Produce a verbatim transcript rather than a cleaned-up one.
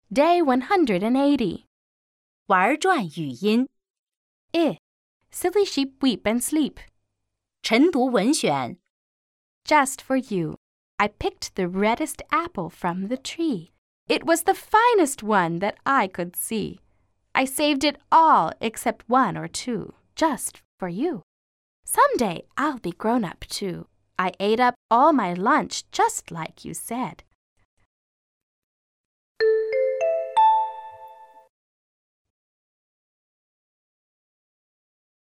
Day one hundred eighty. 玩转语音 I. Silly sheep weep and sleep. 晨读文选 Just for you, I picked the reddest apple from the tree. It was the finest one that I could see. I saved it all except one or two, just for you. Someday I'll be grown up too. I ate up all my lunch just like you said.